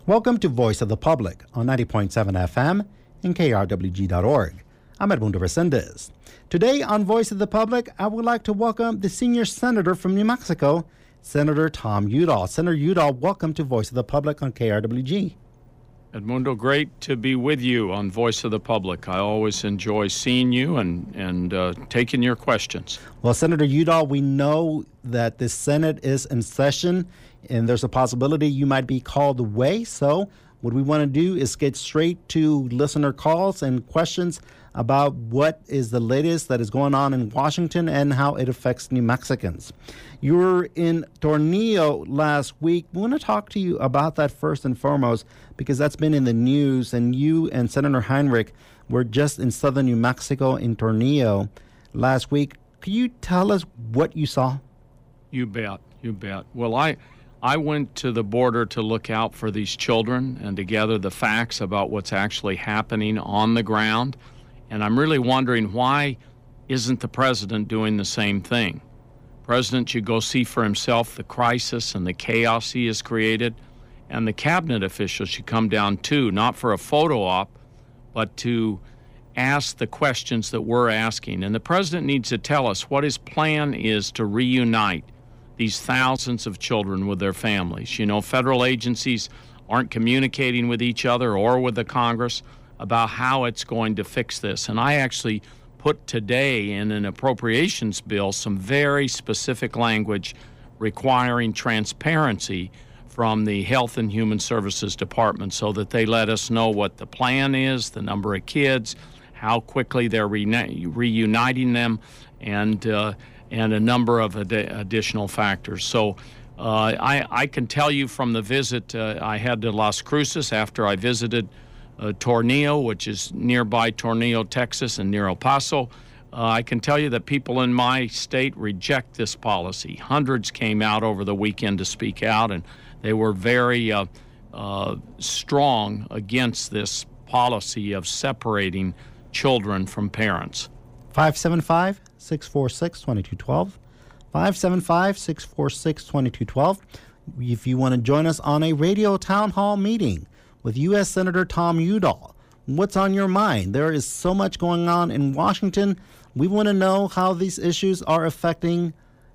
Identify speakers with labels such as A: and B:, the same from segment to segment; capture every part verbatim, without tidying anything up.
A: Welcome to Voice of the Public on ninety point seven F M and K R W G dot org. I'm Edmundo Resendez. Today on Voice of the Public, I would like to welcome the senior senator from New Mexico, Senator Tom Udall. Senator Udall, welcome to Voice of the Public on K R W G.
B: Edmundo, great to be with you on Voice of the Public. I always enjoy seeing you and, and uh, taking your questions.
A: Well, Senator Udall, we know that the Senate is in session and there's a possibility you might be called away. So what we want to do is get straight to listener calls and questions about what is the latest that is going on in Washington and how it affects New Mexicans. You were in Tornillo last week. We want to talk to you about that first and foremost because that's been in the news, and you and Senator Heinrich were just in southern New Mexico in Tornillo last week. Could you tell us what you saw?
B: You bet, you bet. Well, I I went to the border to look out for these children and to gather the facts about what's actually happening on the ground. And I'm really wondering, why isn't the president doing the same thing? The president should go see for himself the crisis and the chaos he has created, and the cabinet officials should come down too, not for a photo op, but to ask the questions that we're asking. And the president needs to tell us what his plan is to reunite these thousands of children with their families. You know, federal agencies aren't communicating with each other or with the Congress about how it's going to fix this. And I actually put today in an appropriations bill some very specific language requiring transparency from the Health and Human Services Department so that they let us know what the plan is, the number of kids, how quickly they're re- reuniting them, and uh, and a number of ad- additional factors. So uh, I, I can tell you from the visit uh, I had to Las Cruces after I visited Uh, Tornillo, which is nearby Tornillo, Texas, and near El Paso. Uh, I can tell you that people in my state reject this policy. Hundreds came out over the weekend to speak out, and they were very uh, uh, strong against this policy of separating children from parents.
A: five seven five, six four six, two two one two. five seven five, six four six, two two one two. If you want to join us on a radio town hall meeting with U S Senator Tom Udall, what's on your mind? There is so much going on in Washington. We want to know how these issues are affecting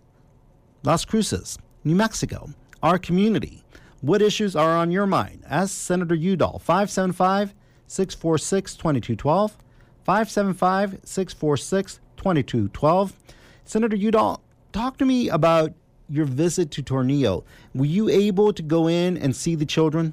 A: Las Cruces, New Mexico, our community. What issues are on your mind? Ask Senator Udall. five seven five, six four six, two two one two. five seven five, six four six, two two one two. Senator Udall, talk to me about your visit to Tornillo. Were you able to go in and see the children?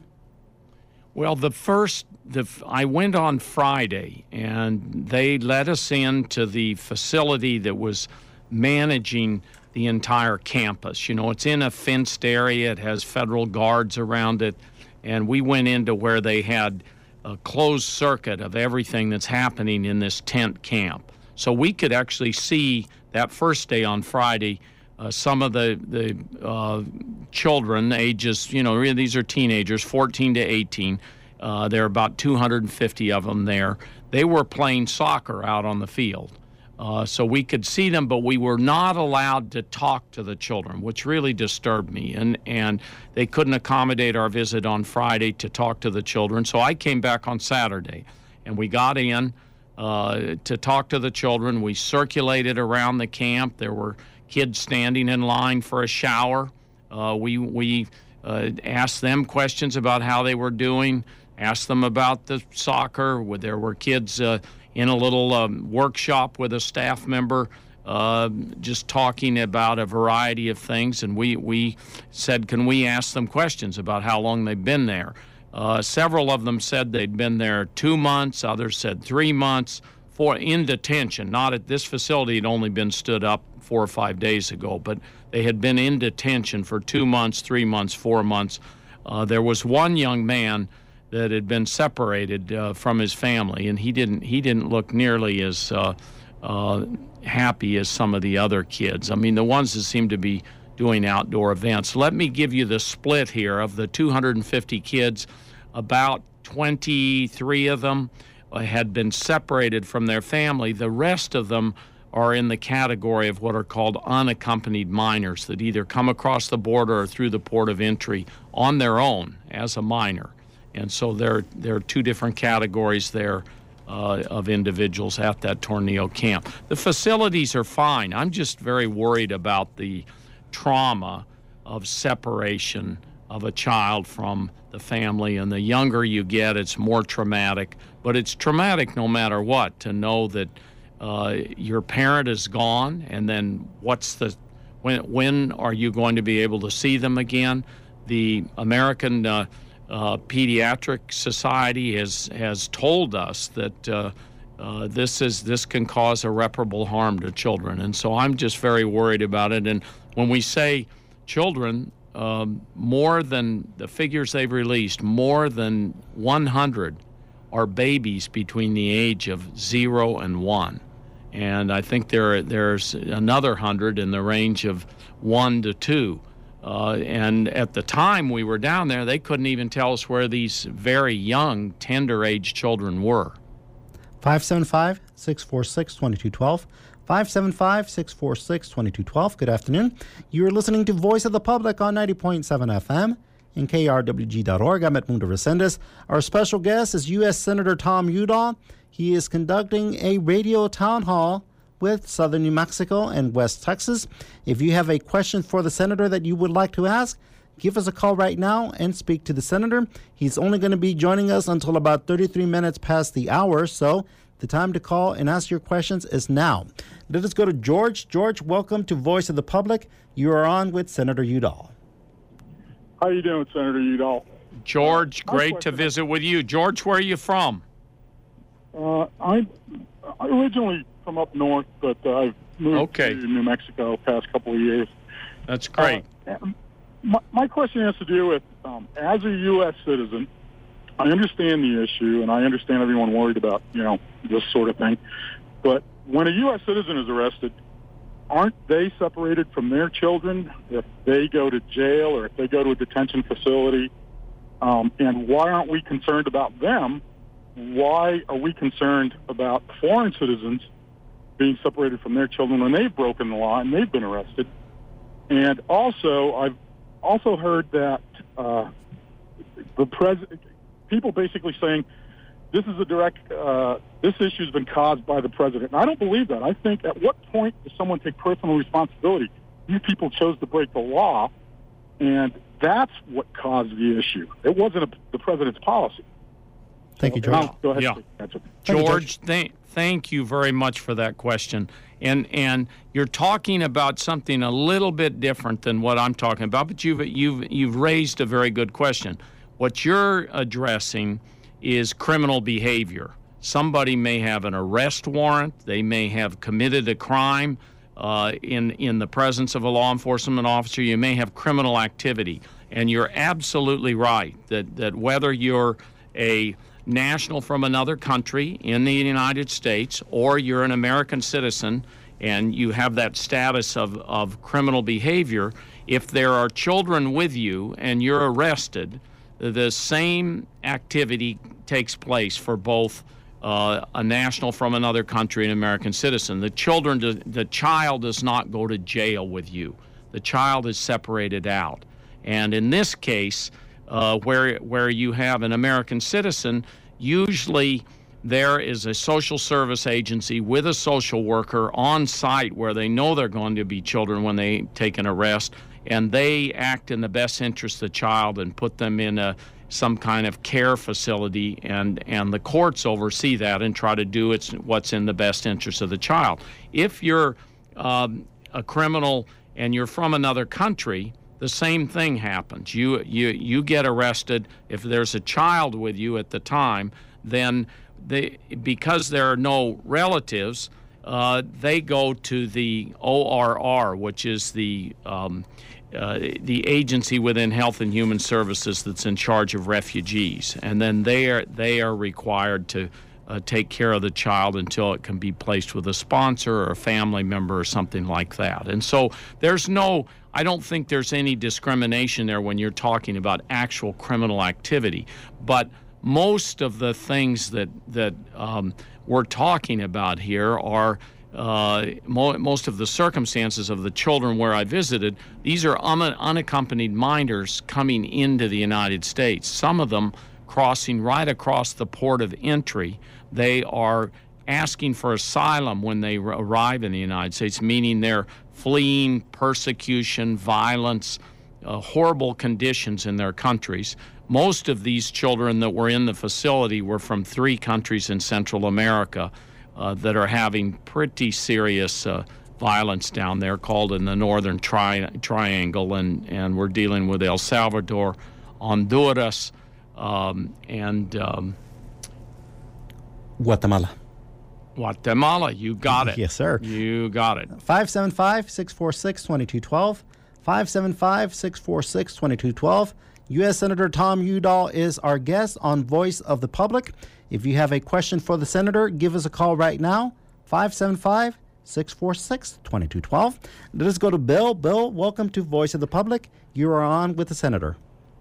B: Well, the first, the, I went on Friday, and they let us into the facility that was managing the entire campus. You know, it's in a fenced area. It has federal guards around it, and we went into where they had a closed circuit of everything that's happening in this tent camp. So we could actually see that first day on Friday Uh, some of the, the uh, children, ages, you know, these are teenagers, fourteen to eighteen. Uh, there are about two hundred fifty of them there. They were playing soccer out on the field. Uh, so we could see them, but we were not allowed to talk to the children, which really disturbed me. And, and they couldn't accommodate our visit on Friday to talk to the children. So I came back on Saturday, and we got in uh, to talk to the children. We circulated around the camp. There were kids standing in line for a shower. Uh, we we uh, asked them questions about how they were doing, asked them about the soccer. There were kids uh, in a little um, workshop with a staff member uh, just talking about a variety of things. And we, we said, can we ask them questions about how long they've been there? Uh, several of them said they'd been there two months. Others said three months for in detention. Not at this facility. Had only been stood up four or five days ago, but they had been in detention for two months, three months, four months. Uh, there was one young man that had been separated uh, from his family, and he didn't he didn't look nearly as uh, uh, happy as some of the other kids. I mean, the ones that seemed to be doing outdoor events. Let me give you the split here. Of the two hundred fifty kids, about twenty-three of them had been separated from their family. The rest of them are in the category of what are called unaccompanied minors, that either come across the border or through the port of entry on their own as a minor. And so there, there are two different categories there uh, of individuals at that Tornillo camp. The facilities are fine. I'm just very worried about the trauma of separation of a child from the family. And the younger you get, it's more traumatic. But it's traumatic no matter what, to know that uh, your parent is gone, and then what's the when when are you going to be able to see them again? The American uh, uh, Pediatric Society has has told us that uh, uh, this is this can cause irreparable harm to children, and so I'm just very worried about it. And when we say children, um, more than the figures they've released, more than one hundred are babies between the age of zero and one. And I think there there's another hundred in the range of one to two. Uh, and at the time we were down there, they couldn't even tell us where these very young, tender-age children were.
A: five seven five, six four six, two two one two. five seven five, six four six, two two one two. Good afternoon. You're listening to Voice of the Public on ninety point seven F M and K R W G dot org. I'm Edmundo Resendez. Our special guest is U S Senator Tom Udall. He is conducting a radio town hall with Southern New Mexico and West Texas. If you have a question for the senator that you would like to ask, give us a call right now and speak to the senator. He's only going to be joining us until about thirty-three minutes past the hour, so the time to call and ask your questions is now. Let us go to George. George, welcome to Voice of the Public. You are on with Senator Udall.
C: How you doing, Senator Udall?
B: George,
C: Uh,
B: great to visit with you. George, where are you from?
C: Uh, I'm originally from up north, but uh, I've moved
B: Okay.
C: to New Mexico the past couple of years.
B: That's great.
C: Uh, my, my question has to do with, um, as a U S citizen, I understand the issue, and I understand everyone worried about, you know, this sort of thing. But when a U S citizen is arrested, aren't they separated from their children if they go to jail or if they go to a detention facility? Um, and why aren't we concerned about them? Why are we concerned about foreign citizens being separated from their children when they've broken the law and they've been arrested? And also, I've also heard that uh, the president, people basically saying this is a direct, uh, this issue has been caused by the president. And I don't believe that. I think at what point does someone take personal responsibility? These people chose to break the law, and that's what caused the issue. It wasn't a, the president's policy.
A: Thank you, George.
C: Now, go ahead.
B: Yeah.
C: That's it.
A: Thank you,
B: George, th- thank you very much for that question. And and you're talking about something a little bit different than what I'm talking about, but you've you've you've raised a very good question. What you're addressing is criminal behavior. Somebody may have an arrest warrant. They may have committed a crime uh, in in the presence of a law enforcement officer. You may have criminal activity, and you're absolutely right that that whether you're a national from another country in the United States, or you're an American citizen and you have that status of, of criminal behavior, if there are children with you and you're arrested, the same activity takes place for both uh, a national from another country and an American citizen. The children, the child does not go to jail with you. The child is separated out. And in this case, Uh, where where you have an American citizen, usually there is a social service agency with a social worker on site where they know they're going to be children when they take an arrest, and they act in the best interest of the child and put them in a some kind of care facility, and, and the courts oversee that and try to do it's what's in the best interest of the child. If you're um, a criminal and you're from another country, the same thing happens. You you you get arrested. If there's a child with you at the time, then they, because there are no relatives, uh, they go to the O R R, which is the um, uh, the agency within Health and Human Services that's in charge of refugees, and then they are they are required to uh, take care of the child until it can be placed with a sponsor or a family member or something like that. And so there's no. I don't think there's any discrimination there when you're talking about actual criminal activity. But most of the things that that um, we're talking about here are uh, mo- most of the circumstances of the children where I visited. These are un- unaccompanied minors coming into the United States. Some of them crossing right across the port of entry. They are asking for asylum when they arrive in the United States, meaning they're fleeing persecution, violence, uh, horrible conditions in their countries. Most of these children that were in the facility were from three countries in Central America uh, that are having pretty serious uh, violence down there, called in the Northern tri- Triangle, and, and we're dealing with El Salvador, Honduras, um, and um,
A: Guatemala.
B: Guatemala. You got it.
A: Yes, sir.
B: You got it.
A: five seven five, six four six, two two one two. five seven five, six four six, two two one two. U S Senator Tom Udall is our guest on Voice of the Public. If you have a question for the senator, give us a call right now, five seven five, six four six, two two one two. Let us go to Bill. Bill, welcome to Voice of the Public. You are on with the senator.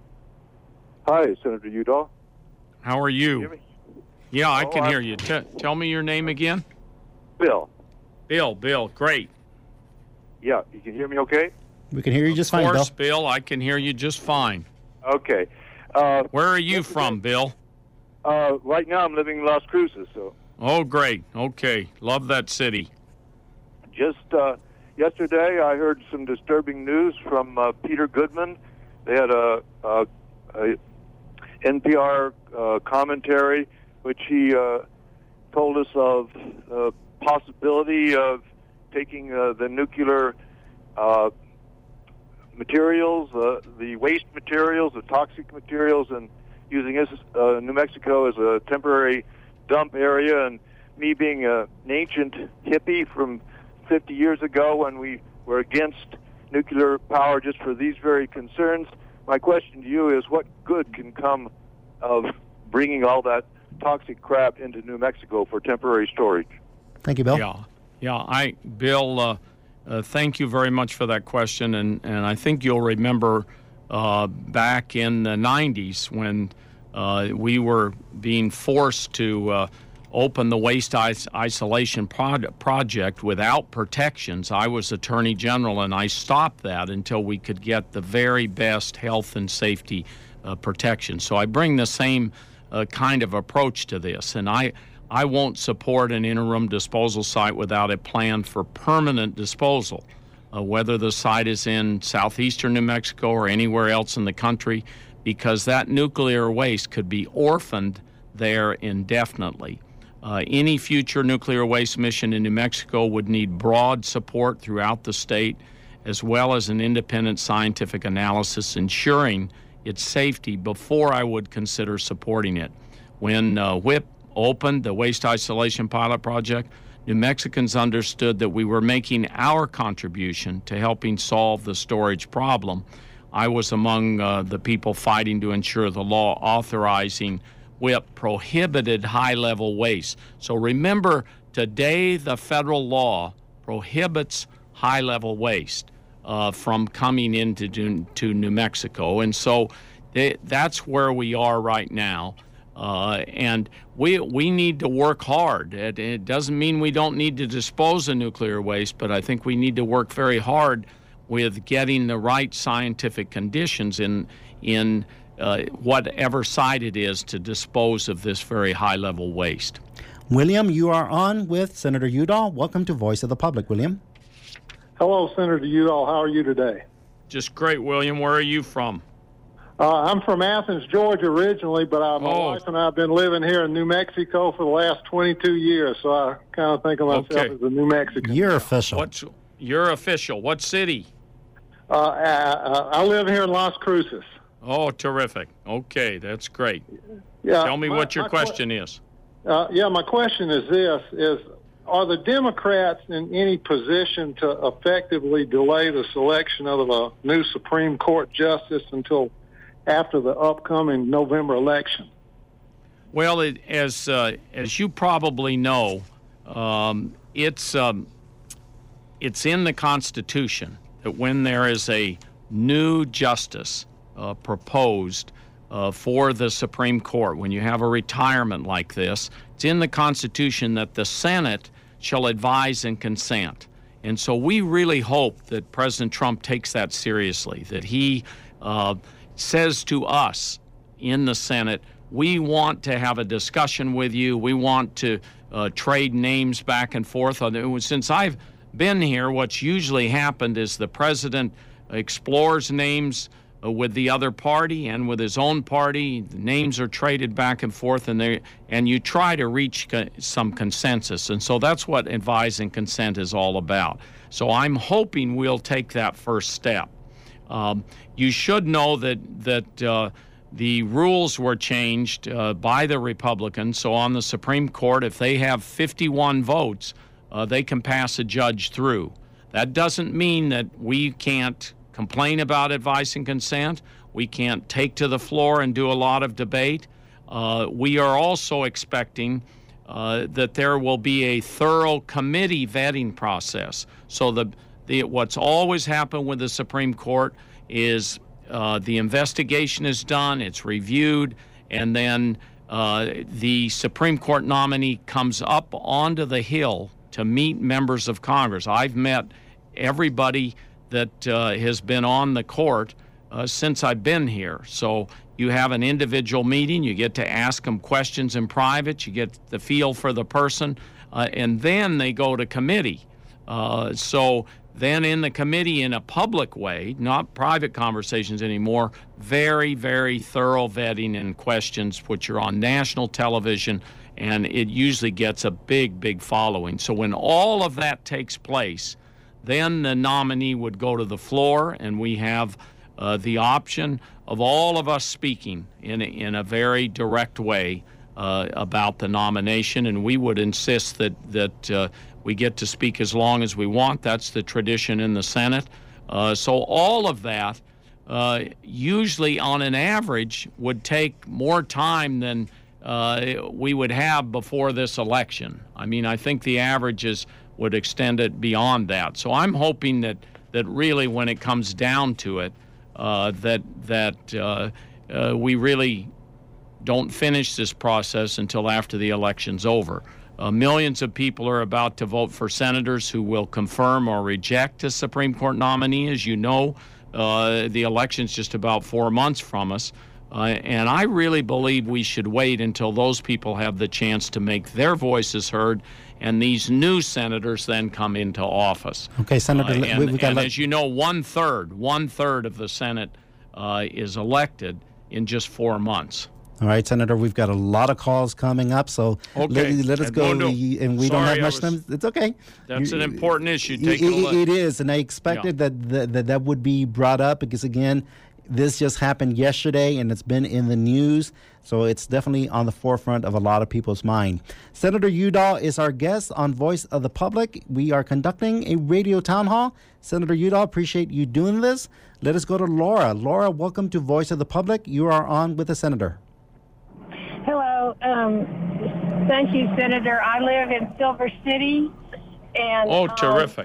D: Hi, Senator Udall.
B: How are you?
D: Can you hear me?
B: Yeah, I
D: Oh,
B: can
D: I'm-
B: hear you. T- tell me your name again.
D: Bill.
B: Bill, Bill, great.
D: Yeah, you can hear me okay?
A: We can hear you just
B: Of
A: fine, Bill.
B: course, Bill, I can hear you just fine.
D: Okay. Uh,
B: Where are you from, Bill?
D: uh, right now I'm living in Las Cruces, so
B: Oh, great. Okay. Love that city.
D: just uh, yesterday I heard some disturbing news from uh, Peter Goodman. They had a, a, a N P R uh, commentary which he uh, told us of the possibility of taking uh, the nuclear uh, materials, uh, the waste materials, the toxic materials, and using this, uh, New Mexico as a temporary dump area. And me being a, an ancient hippie from fifty years ago when we were against nuclear power just for these very concerns, my question to you is what good can come of bringing all that toxic crap into New Mexico for temporary storage?
A: Thank you, Bill.
B: Yeah. Yeah. I, Bill, uh, uh, thank you very much for that question. And, and I think you'll remember uh, back in the nineties when uh, we were being forced to uh, open the waste is- isolation prod- project without protections. I was Attorney General, and I stopped that until we could get the very best health and safety uh, protection. So I bring the same uh, kind of approach to this, and I, I won't support an interim disposal site without a plan for permanent disposal, uh, whether the site is in southeastern New Mexico or anywhere else in the country, because that nuclear waste could be orphaned there indefinitely. Uh, any future nuclear waste mission in New Mexico would need broad support throughout the state, as well as an independent scientific analysis ensuring its safety before I would consider supporting it. When uh, W I P opened the Waste Isolation Pilot Project, New Mexicans understood that we were making our contribution to helping solve the storage problem. I was among uh, the people fighting to ensure the law authorizing W I P prohibited high-level waste. So remember, today the federal law prohibits high-level waste uh, from coming into to New Mexico. And so they, that's where we are right now. Uh, and we we need to work hard. It, it doesn't mean we don't need to dispose of nuclear waste, but I think we need to work very hard with getting the right scientific conditions in in uh, whatever site it is to dispose of this very high-level waste.
A: William, you are on with Senator Udall. Welcome to Voice of the Public, William.
E: Hello, Senator Udall. How are you today?
B: Just great, William. Where are you from?
E: Uh, I'm from Athens, Georgia originally, but I, my
B: Oh.
E: wife and I have been living here in New Mexico for the last twenty-two years, so I kind of think of myself
B: Okay.
E: as a New Mexican.
A: You're official.
B: What's you're official? What city?
E: Uh, uh, I live here in Las Cruces.
B: Oh, terrific. Okay, that's great.
E: Yeah,
B: Tell me
E: my-
B: what your
E: my que-
B: question is.
E: Uh, yeah, my question is this, is are the Democrats in any position to effectively delay the selection of a new Supreme Court justice until after the upcoming November election?
B: Well, it, as uh, as you probably know, um, it's um, it's in the Constitution that when there is a new justice uh, proposed uh, for the Supreme Court, when you have a retirement like this, it's in the Constitution that the Senate shall advise and consent. And so we really hope that President Trump takes that seriously, that he uh, says to us in the Senate, we want to have a discussion with you. We want to uh, trade names back and forth. Since I've been here, what's usually happened is the president explores names uh, with the other party and with his own party. The names are traded back and forth, and they and you try to reach co- some consensus. And so that's what advising consent is all about. So I'm hoping we'll take that first step. Um, you should know that that uh, the rules were changed uh, by the Republicans. So on the Supreme Court, if they have fifty-one votes, uh, they can pass a judge through. That doesn't mean that we can't complain about advice and consent. We can't take to the floor and do a lot of debate. Uh, we are also expecting uh, that there will be a thorough committee vetting process. So the, the what's always happened with the Supreme Court is uh, the investigation is done, it's reviewed, and then uh, the Supreme Court nominee comes up onto the Hill to meet members of Congress. I've met everybody that uh, has been on the court uh, since I've been here. So you have an individual meeting, you get to ask them questions in private, you get the feel for the person, uh, and then they go to committee. Uh, so then in the committee, in a public way, not private conversations anymore, very, very thorough vetting and questions, which are on national television, and it usually gets a big, big following. So when all of that takes place, then the nominee would go to the floor, and we have uh, the option of all of us speaking in a, in a very direct way uh, about the nomination, and we would insist that that uh, we get to speak as long as we want. That's the tradition in the Senate. Uh, so all of that uh, usually on an average would take more time than uh, we would have before this election. I mean, I think the averages would extend it beyond that. So I'm hoping that that really when it comes down to it, uh, that that uh, uh, we really don't finish this process until after the election's over. Uh, millions of people are about to vote for senators who will confirm or reject a Supreme Court nominee. As you know, uh, the election's just about four months from us. Uh, and I really believe we should wait until those people have the chance to make their voices heard, and these new senators then come into office.
A: Okay, Senator.
B: Uh, and
A: we, we got
B: and
A: let...
B: as you know, one third, one third of the Senate uh, is elected in just four months.
A: All right, Senator, we've got a lot of calls coming up, so
B: okay.
A: let, let us
B: and
A: go.
B: No, no.
A: We, and we
B: Sorry,
A: don't have much
B: was,
A: time. It's okay.
B: That's
A: you,
B: an important issue. Take
A: it,
B: a look.
A: It is, and I expected yeah. that, that, that that would be brought up because, again, this just happened yesterday, and it's been in the news, so it's definitely on the forefront of a lot of people's mind. Senator Udall is our guest on Voice of the Public. We are conducting a radio town hall. Senator Udall, appreciate you doing this. Let us go to Laura. Laura, welcome to Voice of the Public. You are on with the Senator.
F: Hello. Um, thank you, Senator. I live in Silver City. and
B: Oh, terrific.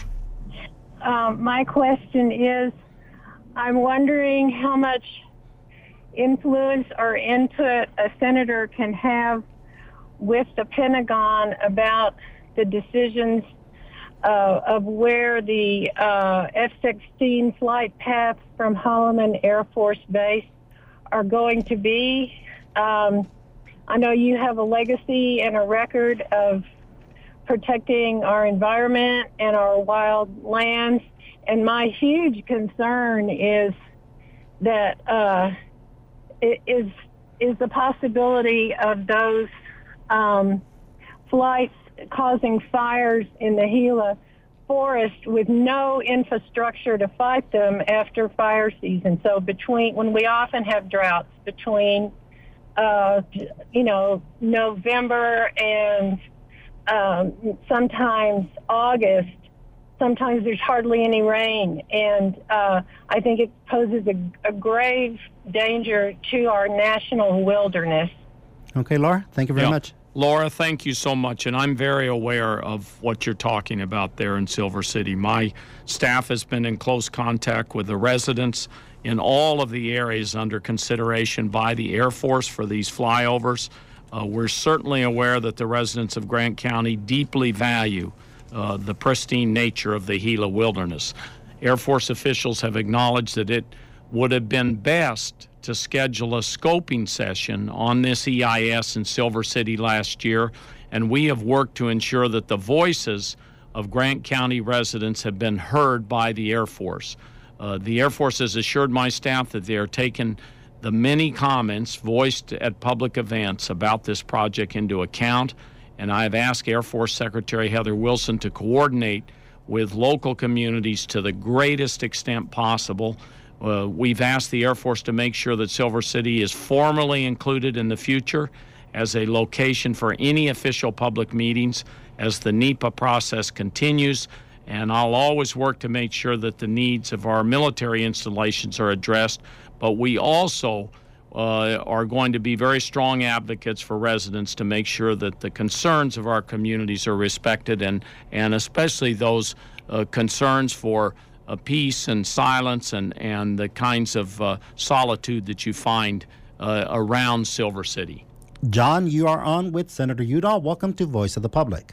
F: Um, um, my question is, I'm wondering how much influence or input a senator can have with the Pentagon about the decisions uh, of where the uh, F sixteen flight paths from Holloman Air Force Base are going to be. Um, I know you have a legacy and a record of protecting our environment and our wild lands, and my huge concern is that uh, it is is the possibility of those um, flights causing fires in the Gila forest with no infrastructure to fight them after fire season. So between, when we often have droughts between, uh, you know, November and um, sometimes August, sometimes there's hardly any rain. And uh, I think it poses a, a grave danger to our national wilderness.
A: Okay, Laura, thank you very
B: yeah.
A: much.
B: Laura, thank you so much. And I'm very aware of what you're talking about there in Silver City. My staff has been in close contact with the residents in all of the areas under consideration by the Air Force for these flyovers. Uh, we're certainly aware that the residents of Grant County deeply value uh, the pristine nature of the Gila wilderness. Air Force officials have acknowledged that it would have been best to schedule a scoping session on this E I S in Silver City last year, and we have worked to ensure that the voices of Grant County residents have been heard by the Air Force. Uh, the Air Force has assured my staff that they are taking the many comments voiced at public events about this project into account, and I have asked Air Force Secretary Heather Wilson to coordinate with local communities to the greatest extent possible. Uh, we've asked the Air Force to make sure that Silver City is formally included in the future as a location for any official public meetings as the NEPA process continues, and I'll always work to make sure that the needs of our military installations are addressed, but we also uh, are going to be very strong advocates for residents to make sure that the concerns of our communities are respected, and, and especially those uh, concerns for Uh, peace and silence and, and the kinds of uh, solitude that you find uh, around Silver City.
A: John, you are on with Senator Udall. Welcome to Voice of the Public.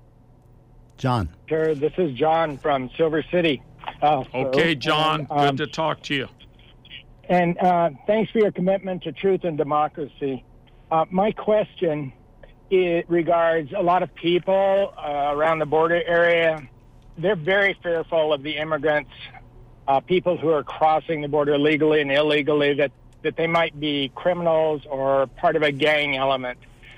A: John.
G: Sure, this is John from Silver City. Uh,
B: okay,
G: so,
B: John,
G: um,
B: good to talk to you.
G: And uh, thanks for your commitment to truth and democracy. Uh, my question it regards a lot of people uh, around the border area. They're very fearful of the immigrants, uh, people who are crossing the border legally and illegally, that, that they might be criminals or part of a gang element.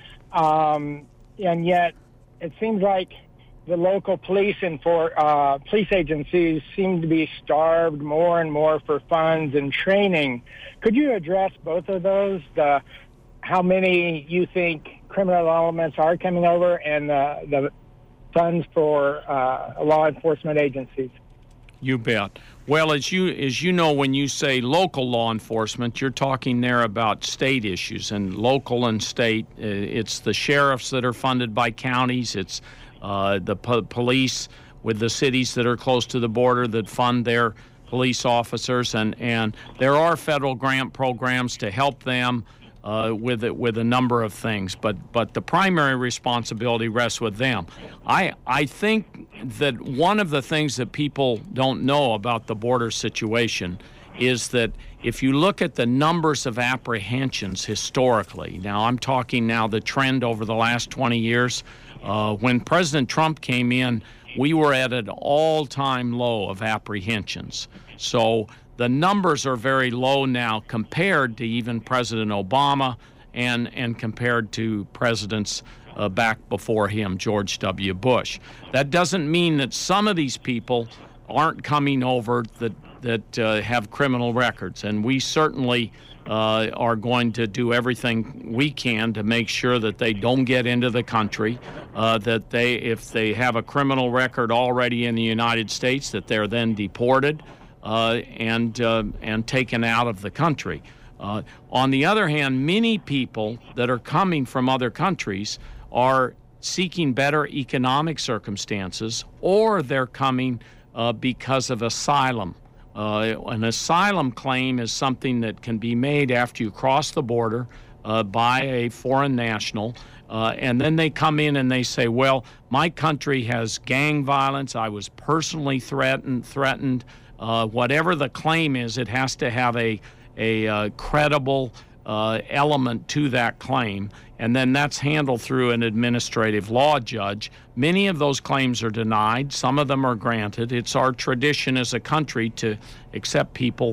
G: Um, and yet it seems like the local police and for uh, police agencies seem to be starved more and more for funds and training. Could you address both of those? The, how many you think criminal elements are coming over, and the, the funds for uh, law enforcement agencies?
B: You bet. Well, as you as you know, when you say local law enforcement, you're talking there about state issues, and local and state. Uh, it's the sheriffs that are funded by counties. It's uh, the po- police with the cities that are close to the border that fund their police officers, and and there are federal grant programs to help them Uh, with it, with a number of things, but but the primary responsibility rests with them. I I think that one of the things that people don't know about the border situation is that if you look at the numbers of apprehensions historically, now I'm talking now the trend over the last twenty years, uh, when President Trump came in, we were at an all-time low of apprehensions. So the numbers are very low now compared to even President Obama and, and compared to presidents uh, back before him, George W. Bush. That doesn't mean that some of these people aren't coming over that, that uh, have criminal records, and we certainly uh, are going to do everything we can to make sure that they don't get into the country, uh, that they, if they have a criminal record already in the United States, that they're then deported Uh, and uh, and taken out of the country. Uh, on the other hand, many people that are coming from other countries are seeking better economic circumstances, or they're coming uh, because of asylum. Uh, an asylum claim is something that can be made after you cross the border uh, by a foreign national, uh, and then they come in and they say, well, my country has gang violence, I was personally threatened, threatened, Uh, whatever the claim is, it has to have a, a uh, credible uh, element to that claim, and then that's handled through an administrative law judge. Many of those claims are denied. Some of them are granted. It's our tradition as a country to accept people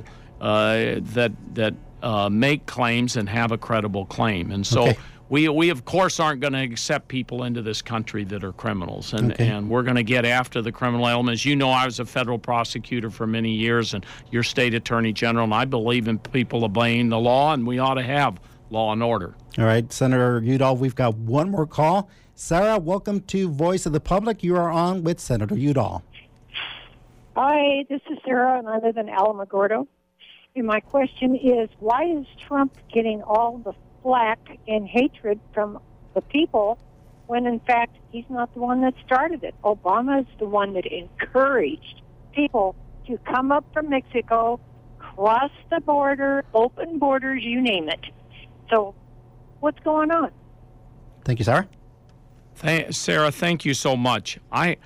B: uh, that that uh, make claims and have a credible claim. And so okay. We, we of course, aren't going to accept people into this country that are criminals, and, okay. and we're going to get after the criminal elements. You know, I was a federal prosecutor for many years, and your state attorney general, and I believe in people obeying the law, and we ought to have law and order.
A: All right, Senator Udall, we've got one more call. Sarah, welcome to Voice of the Public. You are on with Senator Udall.
F: Hi, this is Sarah, and I live in Alamogordo. And my question is, why is Trump getting all the flack and hatred from the people when, in fact, he's not the one that started it? Obama is the one that encouraged people to come up from Mexico, cross the border, open borders, you name it. So what's going on?
A: Thank you, Sarah.
B: Th- Sarah, thank you so much. I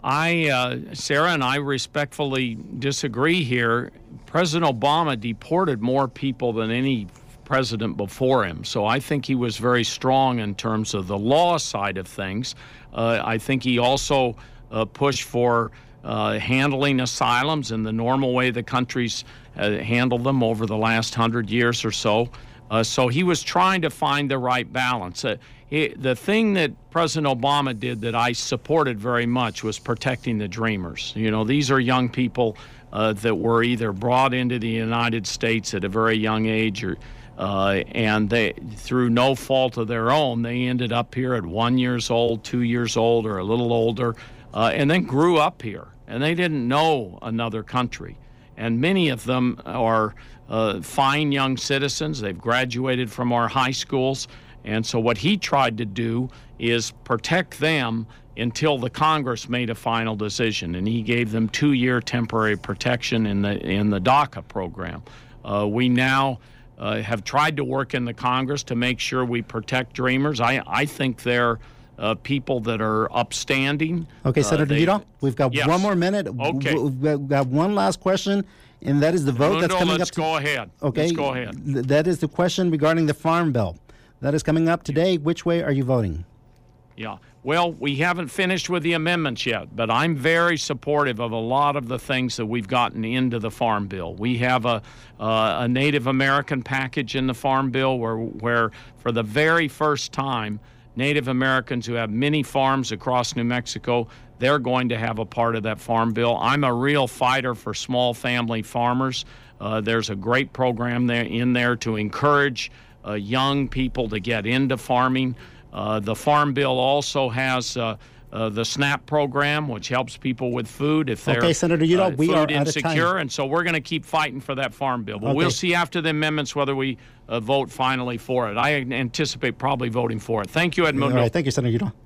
B: I, uh, Sarah and I respectfully disagree here. President Obama deported more people than any president before him. So I think he was very strong in terms of the law side of things. Uh, I think he also uh, pushed for uh, handling asylums in the normal way the countries uh, handled them over the last hundred years or so. Uh, so he was trying to find the right balance. Uh, he, the thing that President Obama did that I supported very much was protecting the dreamers. You know, these are young people uh, that were either brought into the United States at a very young age, or uh, and they, through no fault of their own, they ended up here at one years old, two years old, or a little older, uh, and then grew up here, and they didn't know another country. And many of them are uh, fine young citizens. They've graduated from our high schools. And so what he tried to do is protect them until the Congress made a final decision. And he gave them two-year temporary protection in the in the DACA program. Uh, we now uh, have tried to work in the Congress to make sure we protect dreamers. I, I think they're uh, people that are upstanding.
A: Okay, Senator
B: uh, they,
A: Udall, we've got
B: yes.
A: one more minute.
B: Okay.
A: We've got one last question, and that is the vote
B: Mundo,
A: that's coming
B: let's
A: up. To,
B: go ahead.
A: Okay,
B: let's go ahead.
A: Th- that is the question regarding the Farm Bill. That is coming up today. Which way are you voting?
B: Yeah. Well, we haven't finished with the amendments yet, but I'm very supportive of a lot of the things that we've gotten into the Farm Bill. We have a uh, a Native American package in the Farm Bill where, where for the very first time, Native Americans who have many farms across New Mexico, they're going to have a part of that Farm Bill. I'm a real fighter for small family farmers. Uh, there's a great program there in there to encourage uh, young people to get into farming. Uh, the Farm Bill also has uh, uh, the SNAP program, which helps people with food if they're
A: okay, Senator Udall,
B: uh,
A: we
B: food
A: are out of
B: insecure.
A: time.
B: And so we're going to keep fighting for that Farm Bill. But
A: Okay.
B: we'll see after the amendments whether we uh, vote finally for it. I anticipate probably voting for it. Thank you, Edmundo.
A: All right, thank you, Senator Udall.